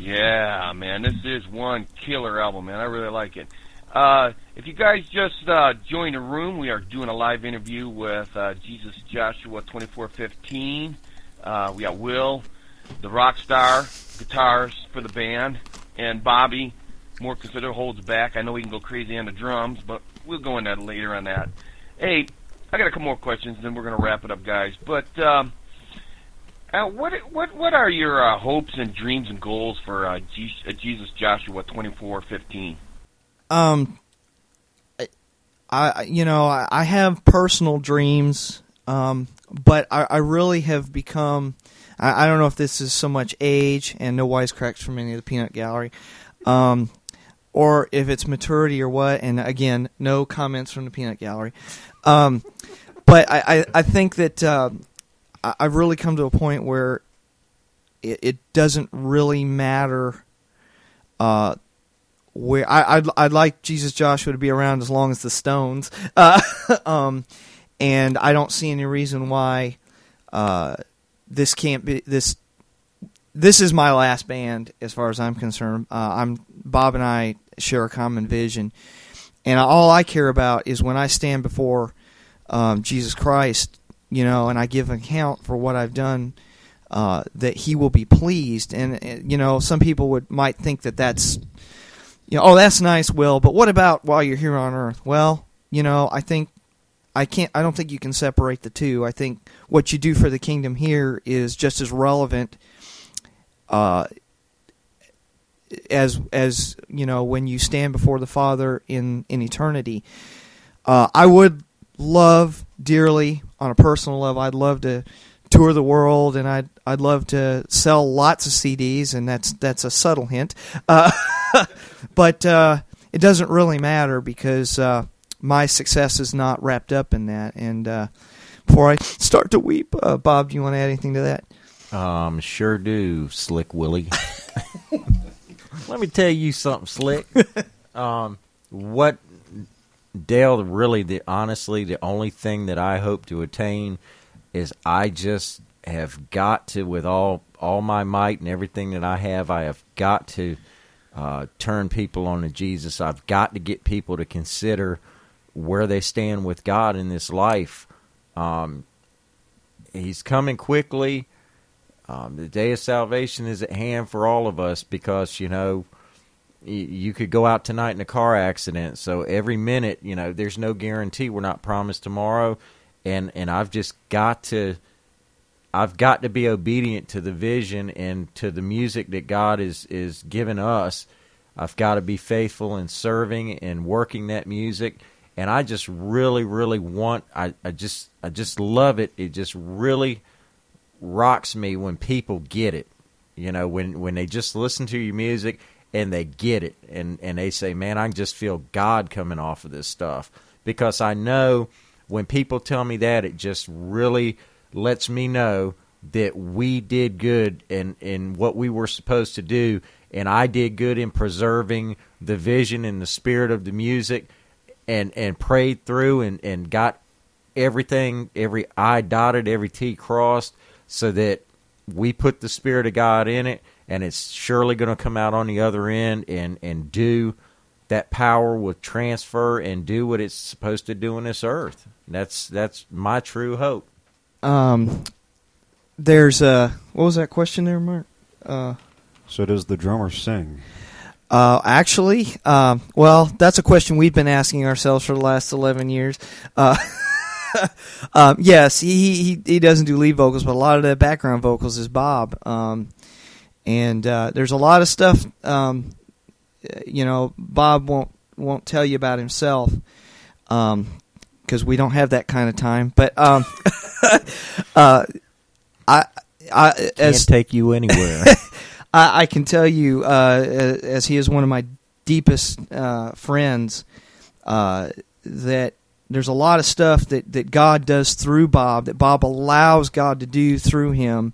Yeah, man, this is one killer album, man. I really like it. If you guys just joined the room, we are doing a live interview with Jesus Joshua 2415. We got Will, the rock star, guitars for the band, and Bobby, more considered holds back. I know he can go crazy on the drums, but we'll go into that later on that. Hey, I got a couple more questions, then we're going to wrap it up, guys. But what are your hopes and dreams and goals for Jesus Joshua 2415? I have personal dreams, but I really have become. I don't know if this is so much age and no wisecracks from any of the Peanut Gallery, or if it's maturity or what. And again, no comments from the Peanut Gallery. But I think that I've really come to a point where it doesn't really matter. Where I'd like Jesus Joshua to be around as long as the Stones, and I don't see any reason why this can't be this. This is my last band as far as I'm concerned. Bob and I share a common vision, and all I care about is when I stand before Jesus Christ, and I give an account for what I've done, that He will be pleased. And some people might think that that's. Oh, that's nice, Will, but what about while you're here on Earth? Well, I don't think you can separate the two. I think what you do for the kingdom here is just as relevant as when you stand before the Father in eternity. I would love dearly, on a personal level, I'd love to tour the world, and I'd love to sell lots of CDs, and that's a subtle hint. But it doesn't really matter because my success is not wrapped up in that. And before I start to weep, Bob, do you want to add anything to that? Sure do, Slick Willie. Let me tell you something, Slick. What, Dale, really, honestly, the only thing that I hope to attain is I just have got to, with all my might and everything that I have got to turn people on to Jesus. I've got to get people to consider where they stand with God in this life. He's coming quickly. The day of salvation is at hand for all of us because, you could go out tonight in a car accident. So every minute, there's no guarantee. We're not promised tomorrow. And I've just got to be obedient to the vision and to the music that God is giving us. I've got to be faithful in serving and working that music. And I just really, really want, I just love it. It just really rocks me when people get it. When they just listen to your music and they get it. And they say, man, I just feel God coming off of this stuff. Because I know when people tell me that, it just really lets me know that we did good in what we were supposed to do, and I did good in preserving the vision and the spirit of the music, and prayed through and got everything, every I dotted, every T crossed, so that we put the Spirit of God in it, and it's surely going to come out on the other end and do that power will transfer and do what it's supposed to do on this earth. That's my true hope. There's what was that question there, Mark? So does the drummer sing? Actually, well, that's a question we've been asking ourselves for the last 11 years. Yes, he doesn't do lead vocals, but a lot of the background vocals is Bob. And there's a lot of stuff, Bob won't tell you about himself, because we don't have that kind of time. But I can't take you anywhere. I can tell you, as he is one of my deepest friends, that there's a lot of stuff that God does through Bob, that Bob allows God to do through him.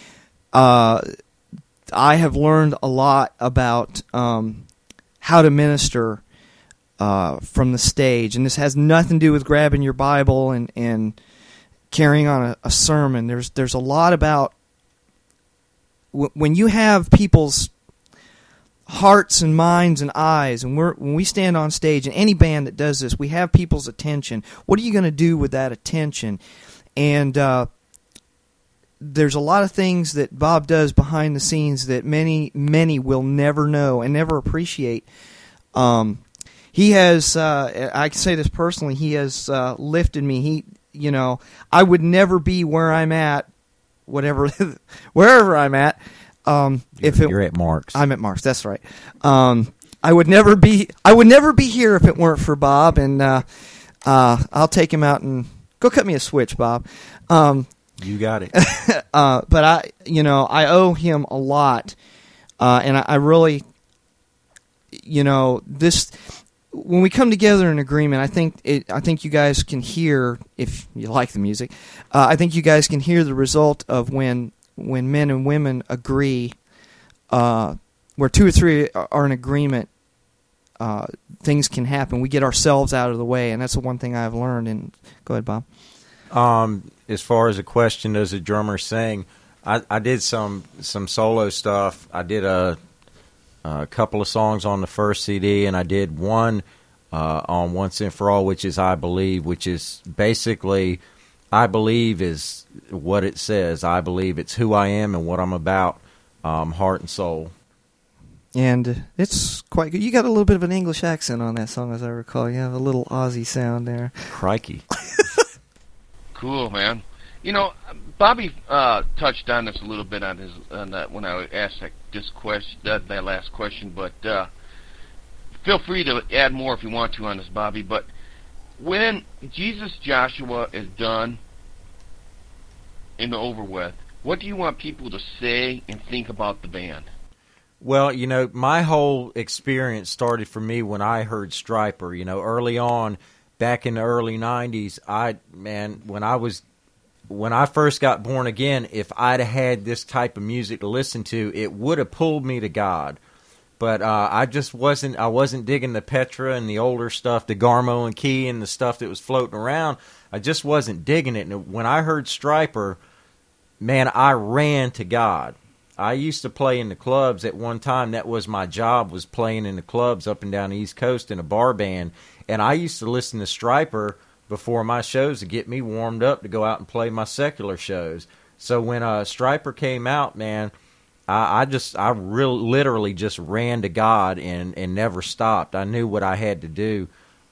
I have learned a lot about how to minister from the stage, and this has nothing to do with grabbing your Bible and carrying on a sermon. There's a lot about when you have people's hearts and minds and eyes, and when we stand on stage, and any band that does this, we have people's attention. What are you going to do with that attention? And there's a lot of things that Bob does behind the scenes that many will never know and never appreciate. He has, I can say this personally, he has lifted me. I would never be where I'm at, wherever I'm at. You're at Mark's. I'm at Mark's. That's right. I would never be here if it weren't for Bob. And I'll take him out and go cut me a switch, Bob. You got it. But I owe him a lot, and I really, this. When we come together in agreement, I think you guys can hear, if you like the music, I think you guys can hear the result of when men and women agree, where two or three are in agreement, things can happen. We get ourselves out of the way, and that's the one thing I've learned. And go ahead, Bob. As far as a question, does a drummer sing? I did some solo stuff. I did a couple of songs on the first CD, and I did one on Once and For All, which is I Believe, which is basically, I believe is what it says. I believe it's who I am and what I'm about, heart and soul. And it's quite good. You got a little bit of an English accent on that song, as I recall. You have a little Aussie sound there. Crikey. Cool, man. Bobby touched on this a little bit on that when I asked that last question, but feel free to add more if you want to on this, Bobby. But when Jesus Joshua is done and over with, what do you want people to say and think about the band? Well, my whole experience started for me when I heard Stryper. Early on, back in the early 90s, when I first got born again, if I'd had this type of music to listen to, it would have pulled me to God. But I wasn't digging the Petra and the older stuff, the Garmo and Key and the stuff that was floating around. I just wasn't digging it. And when I heard Stryper, man, I ran to God. I used to play in the clubs at one time. That was my job, was playing in the clubs up and down the East Coast in a bar band. And I used to listen to Stryper before my shows to get me warmed up to go out and play my secular shows. So when Stryper came out, man, I literally just ran to God and never stopped. I knew what I had to do.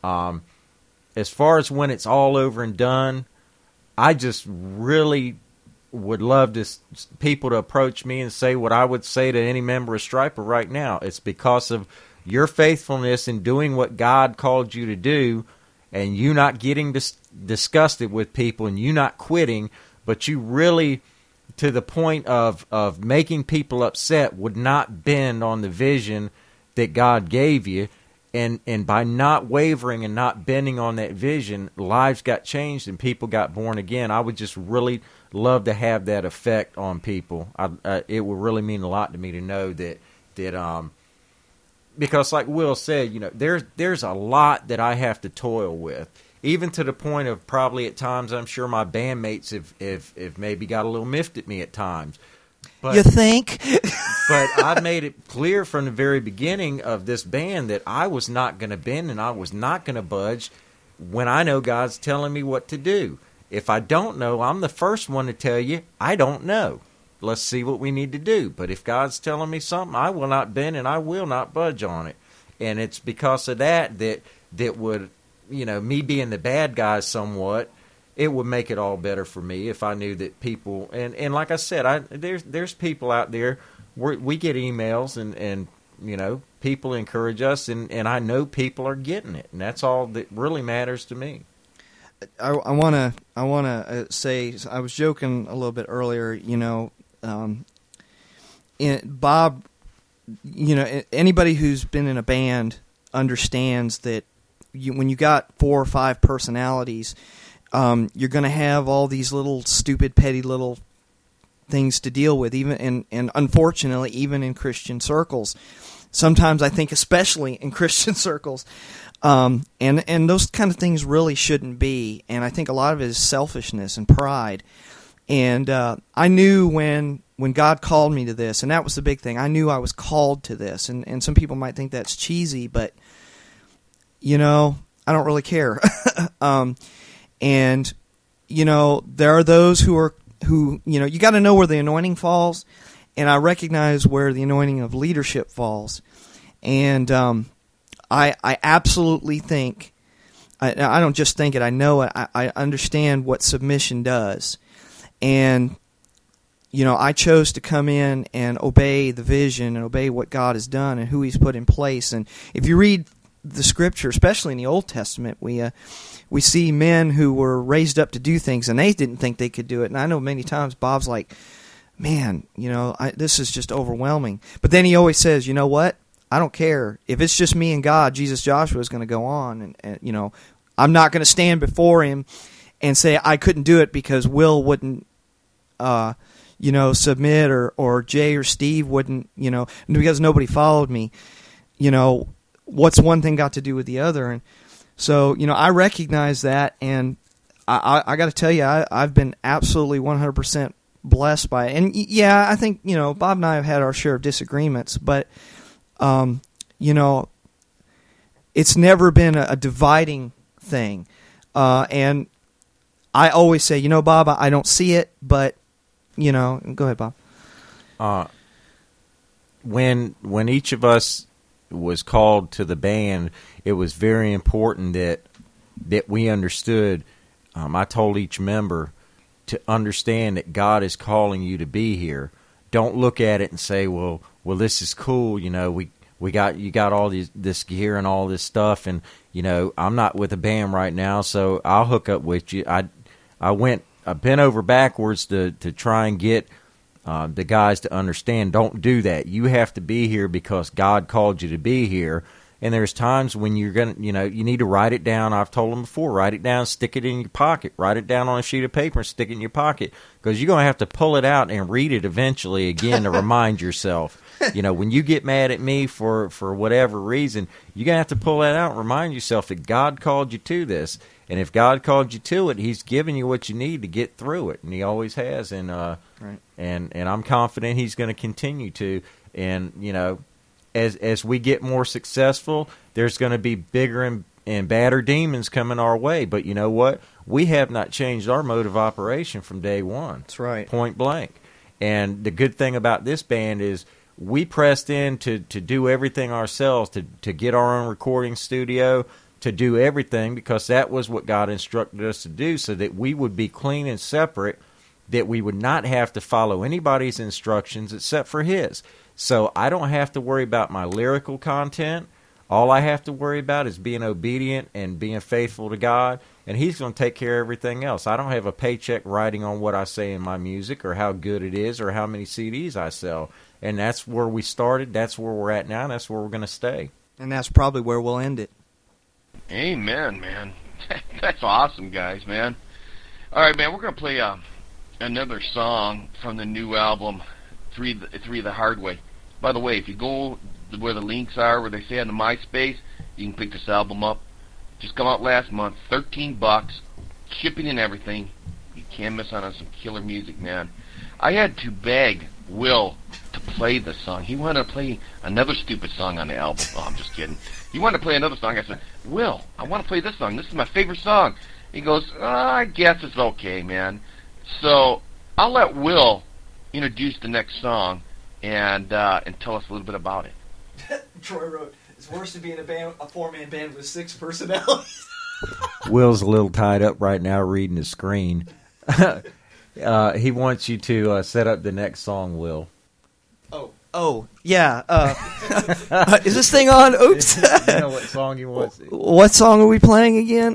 As far as when it's all over and done, I just really would love people to approach me and say what I would say to any member of Stryper right now. It's because of your faithfulness in doing what God called you to do, and you not getting disgusted with people, and you not quitting, but you really, to the point of making people upset, would not bend on the vision that God gave you. And by not wavering and not bending on that vision, lives got changed and people got born again. I would just really love to have that effect on people. It would really mean a lot to me to know that because like Will said, there's a lot that I have to toil with, even to the point of probably at times I'm sure my bandmates have maybe got a little miffed at me at times. But, you think? But I made it clear from the very beginning of this band that I was not going to bend and I was not going to budge when I know God's telling me what to do. If I don't know, I'm the first one to tell you, I don't know. Let's see what we need to do. But if God's telling me something, I will not bend and I will not budge on it. And it's because of that would, me being the bad guy somewhat, it would make it all better for me if I knew that people, and like I said, there's people out there, we get emails and people encourage us, and I know people are getting it, and that's all that really matters to me. I wanna say, I was joking a little bit earlier, Bob, anybody who's been in a band understands that when you got 4 or 5 personalities, you're going to have all these little stupid, petty little things to deal with, even and unfortunately, even in Christian circles. Sometimes I think, especially in Christian circles, and those kind of things really shouldn't be. And I think a lot of it is selfishness and pride. And I knew when when God called me to this, and that was the big thing. I knew I was called to this, and some people might think that's cheesy, but I don't really care. And there are those who you got to know where the anointing falls, and I recognize where the anointing of leadership falls, and I absolutely think. I don't just think it. I know it. I understand what submission does, and I chose to come in and obey the vision and obey what God has done and who He's put in place. And if you read the Scripture, especially in the Old Testament, we see men who were raised up to do things, and they didn't think they could do it. And I know many times Bob's like, "Man, this is just overwhelming." But then he always says, "You know what? I don't care. If it's just me and God, Jesus Joshua is going to go on. And I'm not going to stand before Him and say I couldn't do it because Will wouldn't, submit or Jay or Steve wouldn't, because nobody followed me. What's one thing got to do with the other?" And so, I recognize that, and I got to tell you, I've been absolutely 100% blessed by it. And yeah, I think, Bob and I have had our share of disagreements, but it's never been a dividing thing. And I always say, Bob, I don't see it, but, go ahead, Bob. When each of us was called to the band, it was very important that we understood. I told each member to understand that God is calling you to be here. Don't look at it and say, well, this is cool. You got all this gear and all this stuff, and I'm not with a band right now, so I'll hook up with you. I bent over backwards to try and get the guys to understand. Don't do that. You have to be here because God called you to be here. And there's times when you're going to, you need to write it down. I've told them before, write it down, stick it in your pocket. Write it down on a sheet of paper and stick it in your pocket, because you're going to have to pull it out and read it eventually again to remind yourself. When you get mad at me for whatever reason, you're going to have to pull that out and remind yourself that God called you to this. And if God called you to it, He's giving you what you need to get through it, and He always has. And right. and I'm confident He's going to continue to. And as we get more successful, there's going to be bigger and badder demons coming our way. But you know what? We have not changed our mode of operation from day one. That's right. Point blank. And the good thing about this band is we pressed in to do everything ourselves, to get our own recording studio, to do everything, because that was what God instructed us to do, so that we would be clean and separate, that we would not have to follow anybody's instructions except for His. So I don't have to worry about my lyrical content. All I have to worry about is being obedient and being faithful to God, and He's going to take care of everything else. I don't have a paycheck riding on what I say in my music or how good it is or how many CDs I sell. And that's where we started, that's where we're at now, and that's where we're going to stay. And that's probably where we'll end it. Amen, man. That's awesome, guys, man. All right, man, we're going to play another song from the new album, Three the Hard Way. By the way, if you go where the links are, where they say on the MySpace, you can pick this album up. Just come out last month, $13, shipping and everything. You can't miss out on some killer music, man. I had to beg Will to play the song. He wanted to play another stupid song on the album. Oh, I'm just kidding. He wanted to play another song. I said, Will, I want to play this song. This is my favorite song. He goes, I guess it's okay, man. So I'll let Will introduce the next song and tell us a little bit about it. Troy wrote, "It's worse to be in a four-man band with 6 personalities." Will's a little tied up right now reading the screen. He wants you to set up the next song, Will. Oh, yeah. Is this thing on? Oops. You know what song he wants? What song are we playing again?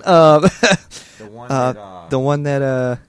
The one that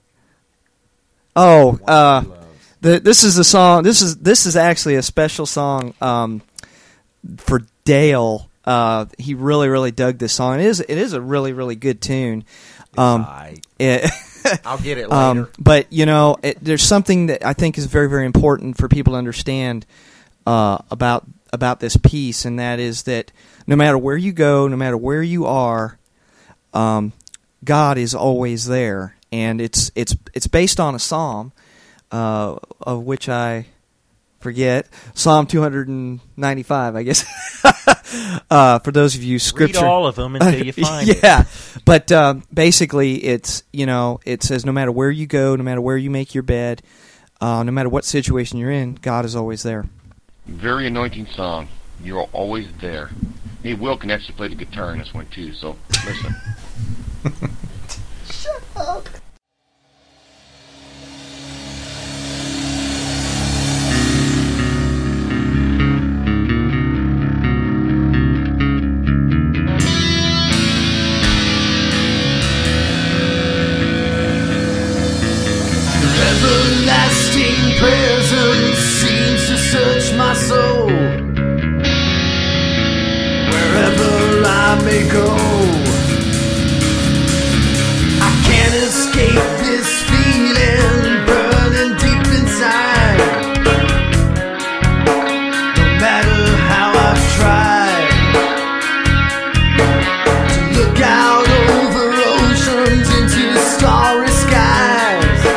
this is the song. This is actually a special song for Dale. He really, really dug this song. It is a really, really good tune. I'll get it later. But there's something that I think is very, very important for people to understand about this piece, and that is that no matter where you go, no matter where you are, God is always there, and it's based on a psalm. of which I forget. Psalm 295, I guess. For those of you scripture, read all of them until you find it. Yeah, but basically, it's it says no matter where you go, no matter where you make your bed, no matter what situation you're in, God is always there. Very anointing song. You're always there. Hey, Will can actually play the guitar in this one too. So listen. Shut up. Everlasting presence seems to search my soul. Wherever I may go, I can't escape this feeling burning deep inside. No matter how I've tried to look out over oceans into starry skies,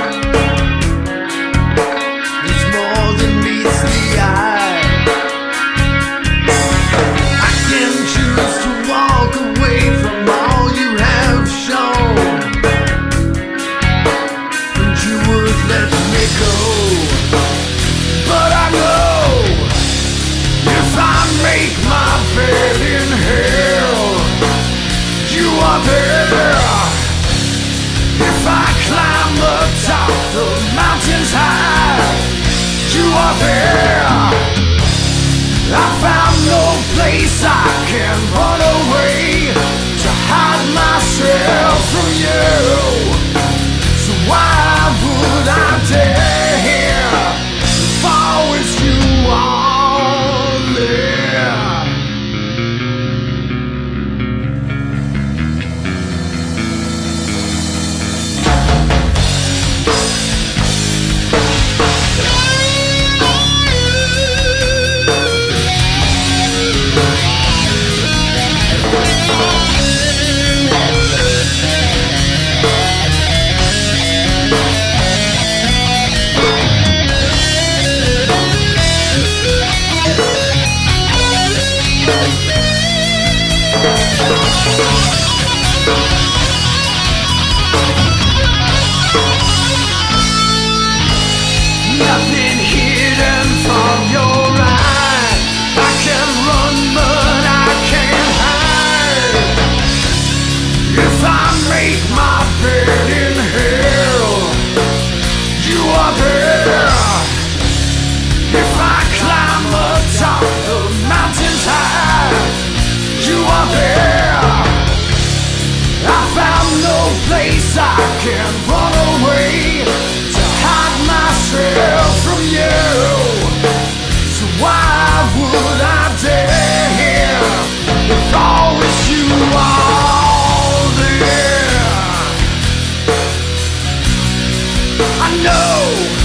bed in hell, you are there. If I climb the top of mountains high, you are there. I found no place I can run away to hide myself from you. So why would I dare if always you are there? Nothing hidden from your eyes. I can run, but I can't hide. If I make my bed in hell, you are there. If I climb atop the mountains high, you are there. I found no place I can run away to hide myself from you. So why would I dare if always you are there? I know